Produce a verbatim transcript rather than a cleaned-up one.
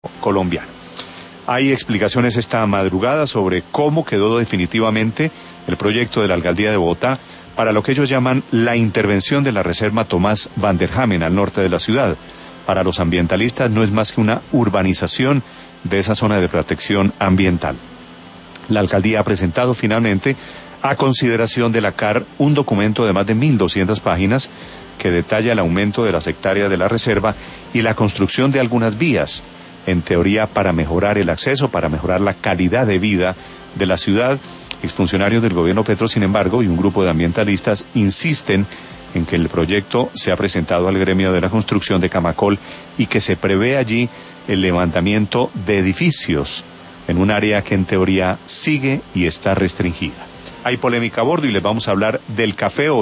colombiano. Hay explicaciones esta madrugada sobre cómo quedó definitivamente el proyecto de la Alcaldía de Bogotá para lo que ellos llaman la intervención de la Reserva Tomás van der Hamen al norte de la ciudad. Para los ambientalistas no es más que una urbanización de esa zona de protección ambiental. La Alcaldía ha presentado finalmente a consideración de la C A R un documento de más de mil doscientas páginas que detalla el aumento de las hectáreas de la reserva y la construcción de algunas vías, en teoría para mejorar el acceso, para mejorar la calidad de vida de la ciudad. Exfuncionarios del gobierno Petro, sin embargo, y un grupo de ambientalistas insisten en que el proyecto se ha presentado al gremio de la construcción de Camacol y que se prevé allí el levantamiento de edificios en un área que en teoría sigue y está restringida. Hay polémica a bordo y les vamos a hablar del café hoy.